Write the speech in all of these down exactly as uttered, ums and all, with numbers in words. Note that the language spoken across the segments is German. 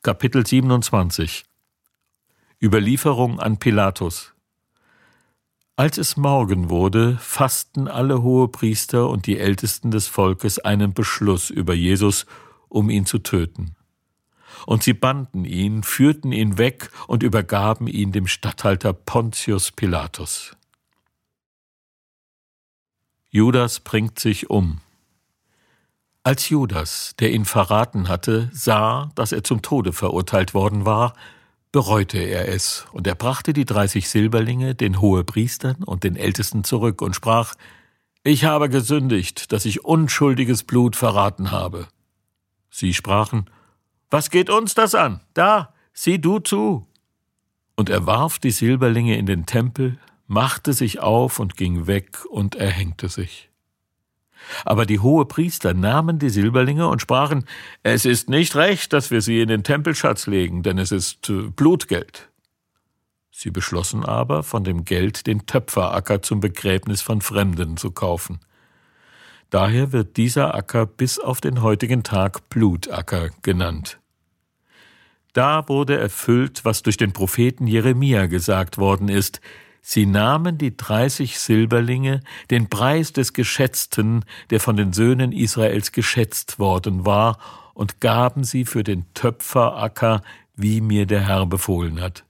Kapitel siebenundzwanzig. Überlieferung an Pilatus. Als es Morgen wurde, fassten alle Hohepriester und die Ältesten des Volkes einen Beschluss über Jesus, um ihn zu töten. Und sie banden ihn, führten ihn weg und übergaben ihn dem Statthalter Pontius Pilatus. Judas bringt sich um. Als Judas, der ihn verraten hatte, sah, dass er zum Tode verurteilt worden war, bereute er es, und er brachte die dreißig Silberlinge den Hohepriestern und den Ältesten zurück und sprach: »Ich habe gesündigt, dass ich unschuldiges Blut verraten habe.« Sie sprachen: »Was geht uns das an? Da, sieh du zu!« Und er warf die Silberlinge in den Tempel, machte sich auf und ging weg und erhängte sich. Aber die Hohepriester nahmen die Silberlinge und sprachen: »Es ist nicht recht, dass wir sie in den Tempelschatz legen, denn es ist äh, Blutgeld.« Sie beschlossen aber, von dem Geld den Töpferacker zum Begräbnis von Fremden zu kaufen. Daher wird dieser Acker bis auf den heutigen Tag Blutacker genannt. Da wurde erfüllt, was durch den Propheten Jeremia gesagt worden ist: Sie nahmen die dreißig Silberlinge, den Preis des Geschätzten, der von den Söhnen Israels geschätzt worden war, und gaben sie für den Töpferacker, wie mir der Herr befohlen hat.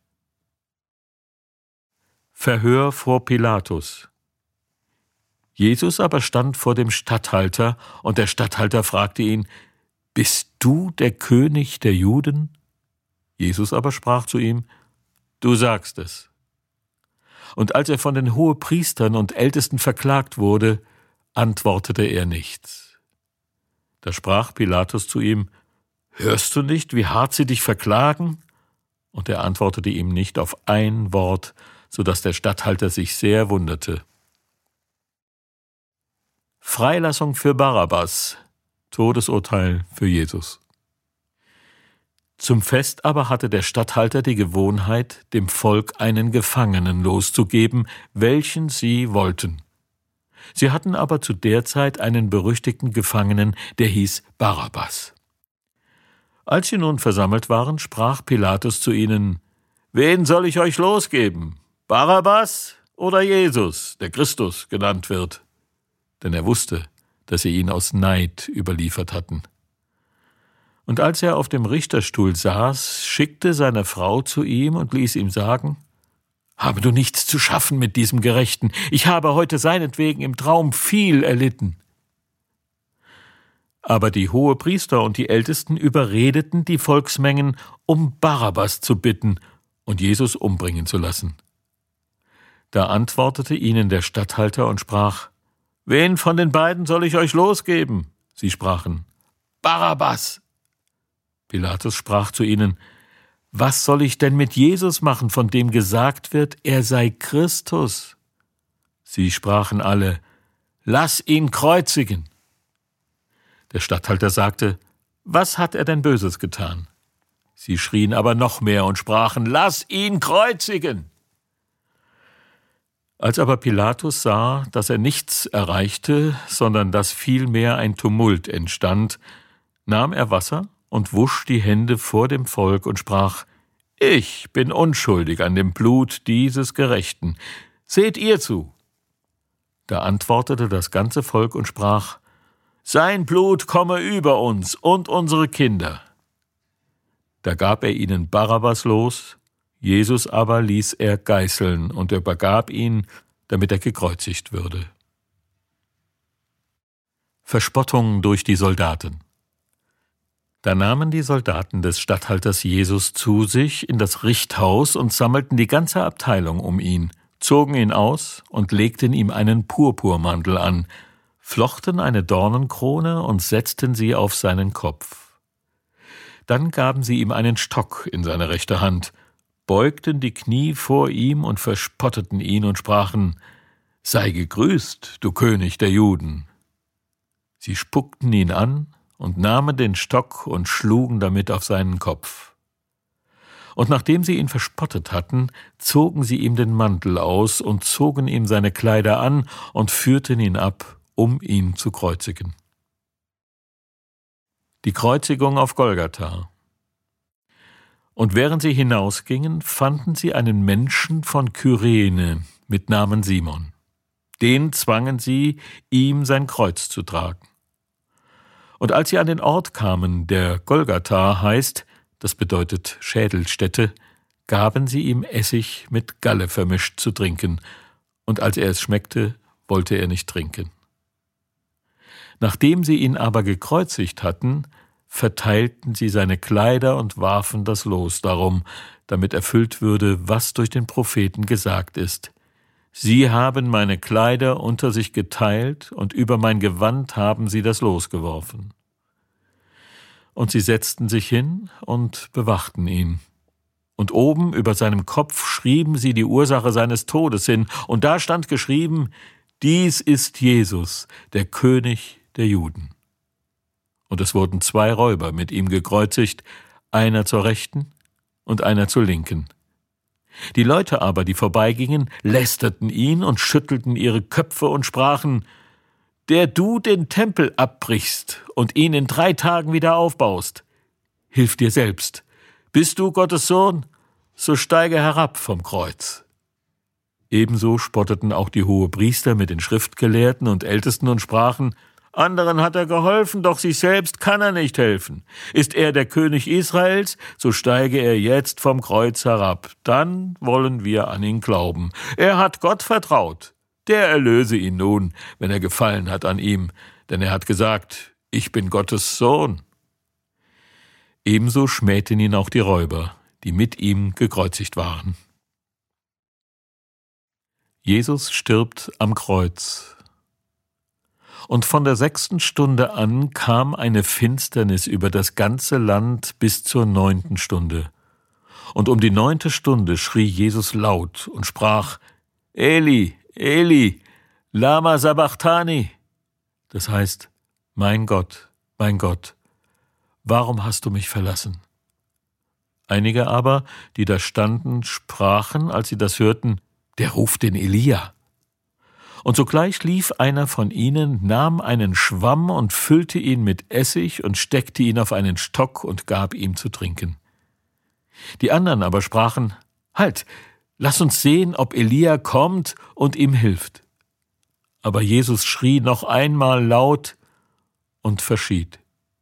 Verhör vor Pilatus. Jesus aber stand vor dem Statthalter, und der Statthalter fragte ihn: »Bist du der König der Juden?« Jesus aber sprach zu ihm: »Du sagst es.« Und als er von den Hohepriestern und Ältesten verklagt wurde, antwortete er nichts. Da sprach Pilatus zu ihm: »Hörst du nicht, wie hart sie dich verklagen?« Und er antwortete ihm nicht auf ein Wort, so dass der Statthalter sich sehr wunderte. Freilassung für Barabbas, Todesurteil für Jesus. Zum Fest aber hatte der Statthalter die Gewohnheit, dem Volk einen Gefangenen loszugeben, welchen sie wollten. Sie hatten aber zu der Zeit einen berüchtigten Gefangenen, der hieß Barabbas. Als sie nun versammelt waren, sprach Pilatus zu ihnen: »Wen soll ich euch losgeben? Barabbas oder Jesus, der Christus genannt wird?« Denn er wusste, dass sie ihn aus Neid überliefert hatten. Und als er auf dem Richterstuhl saß, schickte seine Frau zu ihm und ließ ihm sagen: »Habe du nichts zu schaffen mit diesem Gerechten? Ich habe heute seinetwegen im Traum viel erlitten.« Aber die Hohepriester und die Ältesten überredeten die Volksmengen, um Barabbas zu bitten und Jesus umbringen zu lassen. Da antwortete ihnen der Statthalter und sprach: »Wen von den beiden soll ich euch losgeben?« Sie sprachen: »Barabbas!« Pilatus sprach zu ihnen: »Was soll ich denn mit Jesus machen, von dem gesagt wird, er sei Christus?« Sie sprachen alle: »Lass ihn kreuzigen!« Der Statthalter sagte: »Was hat er denn Böses getan?« Sie schrien aber noch mehr und sprachen: »Lass ihn kreuzigen!« Als aber Pilatus sah, dass er nichts erreichte, sondern dass vielmehr ein Tumult entstand, nahm er Wasser und wusch die Hände vor dem Volk und sprach: »Ich bin unschuldig an dem Blut dieses Gerechten. Seht ihr zu!« Da antwortete das ganze Volk und sprach: »Sein Blut komme über uns und unsere Kinder.« Da gab er ihnen Barabbas los, Jesus aber ließ er geißeln und übergab ihn, damit er gekreuzigt würde. Verspottung durch die Soldaten. Da nahmen die Soldaten des Statthalters Jesus zu sich in das Richthaus und sammelten die ganze Abteilung um ihn, zogen ihn aus und legten ihm einen Purpurmantel an, flochten eine Dornenkrone und setzten sie auf seinen Kopf. Dann gaben sie ihm einen Stock in seine rechte Hand, beugten die Knie vor ihm und verspotteten ihn und sprachen: »Sei gegrüßt, du König der Juden!« Sie spuckten ihn an und nahmen den Stock und schlugen damit auf seinen Kopf. Und nachdem sie ihn verspottet hatten, zogen sie ihm den Mantel aus und zogen ihm seine Kleider an und führten ihn ab, um ihn zu kreuzigen. Die Kreuzigung auf Golgatha. Und während sie hinausgingen, fanden sie einen Menschen von Kyrene mit Namen Simon. Den zwangen sie, ihm sein Kreuz zu tragen. Und als sie an den Ort kamen, der Golgatha heißt, das bedeutet Schädelstätte, gaben sie ihm Essig mit Galle vermischt zu trinken, und als er es schmeckte, wollte er nicht trinken. Nachdem sie ihn aber gekreuzigt hatten, verteilten sie seine Kleider und warfen das Los darum, damit erfüllt würde, was durch den Propheten gesagt ist. Sie haben meine Kleider unter sich geteilt, und über mein Gewand haben sie das Los geworfen. Und sie setzten sich hin und bewachten ihn. Und oben über seinem Kopf schrieben sie die Ursache seines Todes hin, und da stand geschrieben: Dies ist Jesus, der König der Juden. Und es wurden zwei Räuber mit ihm gekreuzigt, einer zur Rechten und einer zur Linken. Die Leute aber, die vorbeigingen, lästerten ihn und schüttelten ihre Köpfe und sprachen: Der du den Tempel abbrichst und ihn in drei Tagen wieder aufbaust, hilf dir selbst. Bist du Gottes Sohn, so steige herab vom Kreuz. Ebenso spotteten auch die Hohepriester mit den Schriftgelehrten und Ältesten und sprachen: Anderen hat er geholfen, doch sich selbst kann er nicht helfen. Ist er der König Israels, so steige er jetzt vom Kreuz herab. Dann wollen wir an ihn glauben. Er hat Gott vertraut. Der erlöse ihn nun, wenn er gefallen hat an ihm. Denn er hat gesagt: Ich bin Gottes Sohn. Ebenso schmähten ihn auch die Räuber, die mit ihm gekreuzigt waren. Jesus stirbt am Kreuz. Und von der sechsten Stunde an kam eine Finsternis über das ganze Land bis zur neunten Stunde. Und um die neunte Stunde schrie Jesus laut und sprach: Eli, Eli, lama sabachthani. Das heißt: Mein Gott, mein Gott, warum hast du mich verlassen? Einige aber, die da standen, sprachen, als sie das hörten: Der ruft den Elia. Und sogleich lief einer von ihnen, nahm einen Schwamm und füllte ihn mit Essig und steckte ihn auf einen Stock und gab ihm zu trinken. Die anderen aber sprachen: Halt, lass uns sehen, ob Elia kommt und ihm hilft. Aber Jesus schrie noch einmal laut und verschied.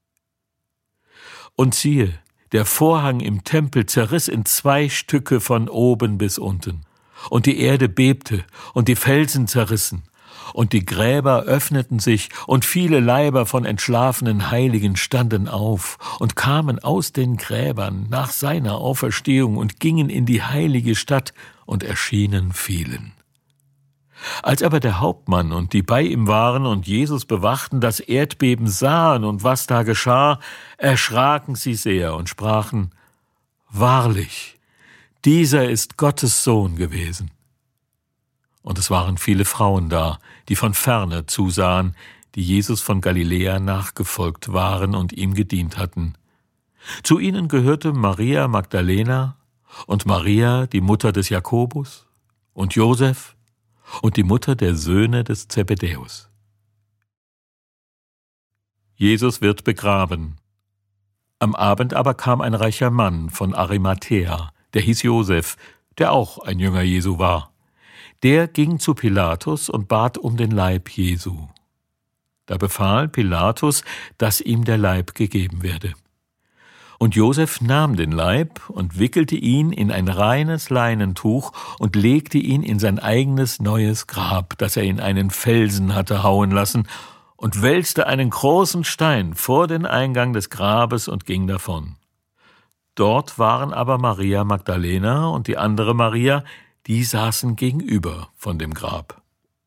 Und siehe, der Vorhang im Tempel zerriss in zwei Stücke von oben bis unten. Und die Erde bebte, und die Felsen zerrissen, und die Gräber öffneten sich, und viele Leiber von entschlafenen Heiligen standen auf und kamen aus den Gräbern nach seiner Auferstehung und gingen in die heilige Stadt und erschienen vielen. Als aber der Hauptmann und die bei ihm waren und Jesus bewachten, das Erdbeben sahen und was da geschah, erschraken sie sehr und sprachen: Wahrlich, dieser ist Gottes Sohn gewesen. Und es waren viele Frauen da, die von ferne zusahen, die Jesus von Galiläa nachgefolgt waren und ihm gedient hatten. Zu ihnen gehörte Maria Magdalena und Maria, die Mutter des Jakobus, und Josef und die Mutter der Söhne des Zebedäus. Jesus wird begraben. Am Abend aber kam ein reicher Mann von Arimathäa, der hieß Josef, der auch ein Jünger Jesu war. Der ging zu Pilatus und bat um den Leib Jesu. Da befahl Pilatus, dass ihm der Leib gegeben werde. Und Josef nahm den Leib und wickelte ihn in ein reines Leinentuch und legte ihn in sein eigenes neues Grab, das er in einen Felsen hatte hauen lassen, und wälzte einen großen Stein vor den Eingang des Grabes und ging davon. Dort waren aber Maria Magdalena und die andere Maria, die saßen gegenüber von dem Grab.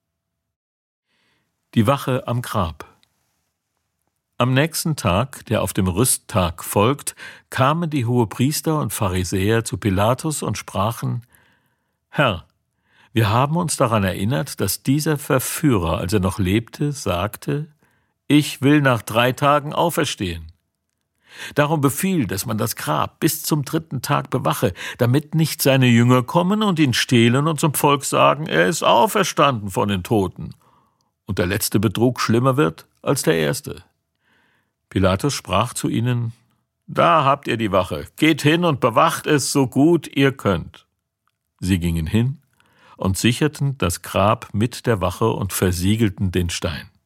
Die Wache am Grab. Am nächsten Tag, der auf dem Rüsttag folgt, kamen die Hohepriester und Pharisäer zu Pilatus und sprachen: Herr, wir haben uns daran erinnert, dass dieser Verführer, als er noch lebte, sagte: Ich will nach drei Tagen auferstehen. Darum befiehl, dass man das Grab bis zum dritten Tag bewache, damit nicht seine Jünger kommen und ihn stehlen und zum Volk sagen, er ist auferstanden von den Toten, und der letzte Betrug schlimmer wird als der erste. Pilatus sprach zu ihnen: »Da habt ihr die Wache. Geht hin und bewacht es so gut ihr könnt.« Sie gingen hin und sicherten das Grab mit der Wache und versiegelten den Stein.